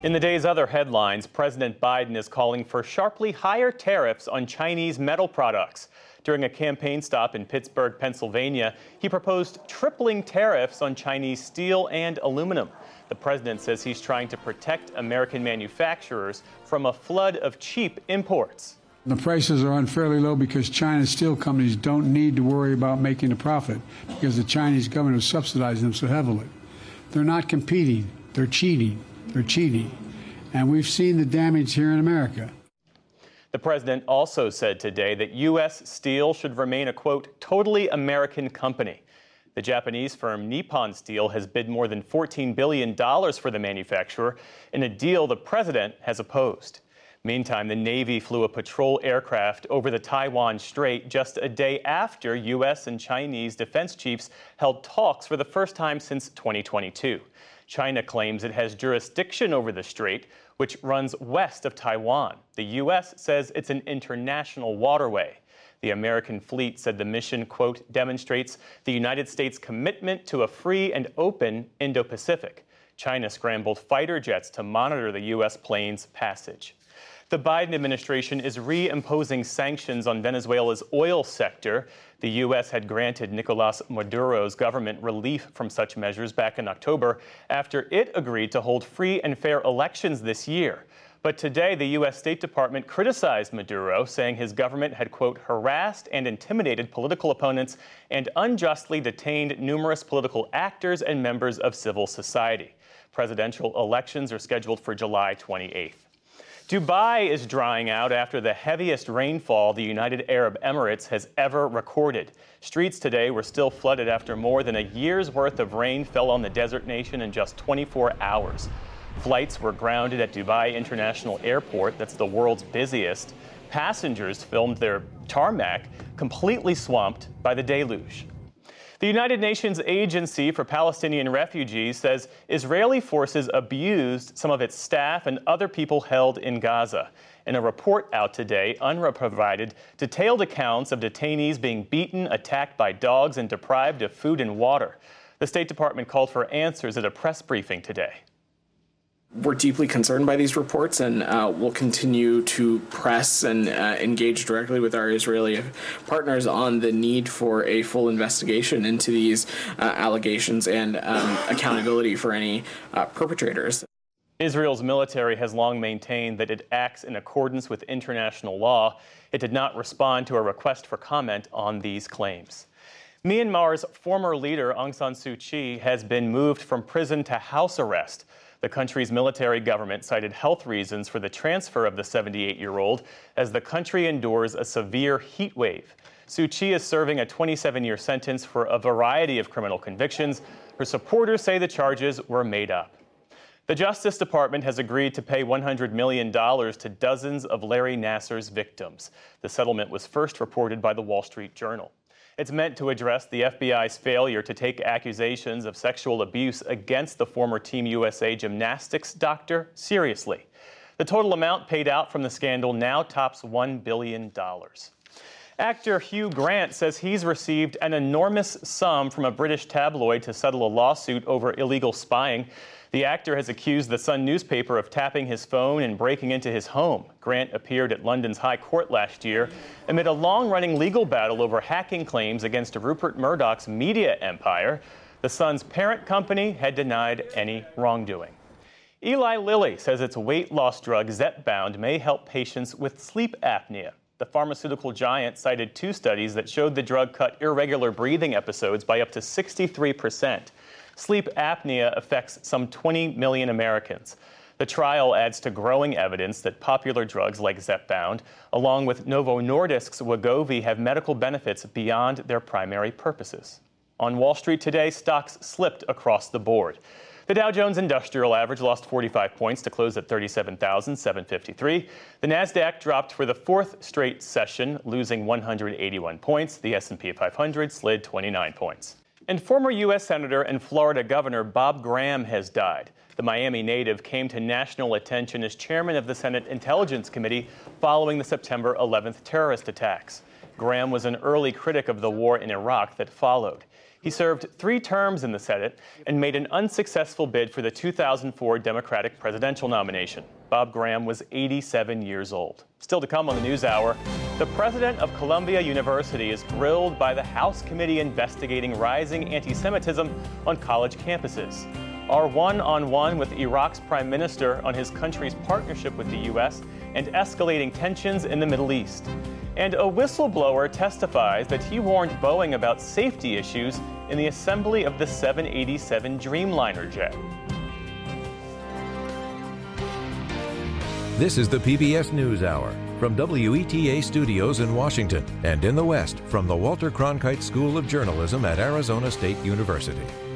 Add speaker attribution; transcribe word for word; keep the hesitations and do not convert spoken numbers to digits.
Speaker 1: In the day's other headlines, President Biden is calling for sharply higher tariffs on Chinese metal products. During a campaign stop in Pittsburgh, Pennsylvania, he proposed tripling tariffs on Chinese steel and aluminum. The president says he's trying to protect American manufacturers from a flood of cheap imports.
Speaker 2: The prices are unfairly low because China's steel companies don't need to worry about making a profit because the Chinese government is subsidizing them so heavily. They're not competing. They're cheating. They're cheating. And we've seen the damage here in America.
Speaker 1: The president also said today that U S Steel should remain a, quote, totally American company. The Japanese firm Nippon Steel has bid more than fourteen billion dollars for the manufacturer in a deal the president has opposed. Meantime, the Navy flew a patrol aircraft over the Taiwan Strait just a day after U S and Chinese defense chiefs held talks for the first time since twenty twenty-two. China claims it has jurisdiction over the strait, which runs west of Taiwan. The U S says it's an international waterway. The American fleet said the mission, quote, demonstrates the United States' commitment to a free and open Indo-Pacific. China scrambled fighter jets to monitor the U S plane's passage. The Biden administration is reimposing sanctions on Venezuela's oil sector. The U S had granted Nicolas Maduro's government relief from such measures back in October after it agreed to hold free and fair elections this year. But today, the U S State Department criticized Maduro, saying his government had, quote, harassed and intimidated political opponents and unjustly detained numerous political actors and members of civil society. Presidential elections are scheduled for July twenty-eighth. Dubai is drying out after the heaviest rainfall the United Arab Emirates has ever recorded. Streets today were still flooded after more than a year's worth of rain fell on the desert nation in just twenty-four hours. Flights were grounded at Dubai International Airport, that's the world's busiest. Passengers filmed their tarmac completely swamped by the deluge. The United Nations Agency for Palestinian Refugees says Israeli forces abused some of its staff and other people held in Gaza. In a report out today, UNRWA provided detailed accounts of detainees being beaten, attacked by dogs, and deprived of food and water. The State Department called for answers at a press briefing today.
Speaker 3: We're deeply concerned by these reports, and uh, we'll continue to press and uh, engage directly with our Israeli partners on the need for a full investigation into these uh, allegations and um, accountability for any uh, perpetrators.
Speaker 1: Israel's military has long maintained that it acts in accordance with international law. It did not respond to a request for comment on these claims. Myanmar's former leader, Aung San Suu Kyi, has been moved from prison to house arrest. The country's military government cited health reasons for the transfer of the seventy-eight-year-old as the country endures a severe heat wave. Suu Kyi is serving a twenty-seven-year sentence for a variety of criminal convictions. Her supporters say the charges were made up. The Justice Department has agreed to pay one hundred million dollars to dozens of Larry Nassar's victims. The settlement was first reported by the Wall Street Journal. It's meant to address the F B I's failure to take accusations of sexual abuse against the former Team U S A gymnastics doctor seriously. The total amount paid out from the scandal now tops one billion dollars. Actor Hugh Grant says he's received an enormous sum from a British tabloid to settle a lawsuit over illegal spying. The actor has accused the Sun newspaper of tapping his phone and breaking into his home. Grant appeared at London's High Court last year amid a long-running legal battle over hacking claims against Rupert Murdoch's media empire. The Sun's parent company had denied any wrongdoing. Eli Lilly says its weight loss drug Zepbound may help patients with sleep apnea. The pharmaceutical giant cited two studies that showed the drug cut irregular breathing episodes by up to sixty-three percent. Sleep apnea affects some twenty million Americans. The trial adds to growing evidence that popular drugs like Zepbound, along with Novo Nordisk's Wegovy, have medical benefits beyond their primary purposes. On Wall Street today, stocks slipped across the board. The Dow Jones Industrial Average lost forty-five points to close at thirty-seven thousand seven hundred fifty-three. The Nasdaq dropped for the fourth straight session, losing one hundred eighty-one points. The S and P five hundred slid twenty-nine points. And former U S Senator and Florida Governor Bob Graham has died. The Miami native came to national attention as chairman of the Senate Intelligence Committee following the September eleventh terrorist attacks. Graham was an early critic of the war in Iraq that followed. He served three terms in the Senate and made an unsuccessful bid for the two thousand four Democratic presidential nomination. Bob Graham was eighty-seven years old. Still to come on the NewsHour, the president of Columbia University is grilled by the House committee investigating rising anti-Semitism on college campuses. Our one-on-one with Iraq's prime minister on his country's partnership with the U S and escalating tensions in the Middle East. And a whistleblower testifies that he warned Boeing about safety issues in the assembly of the seven eighty-seven Dreamliner jet.
Speaker 4: This is the P B S NewsHour from W E T A Studios in Washington and in the West from the Walter Cronkite School of Journalism at Arizona State University.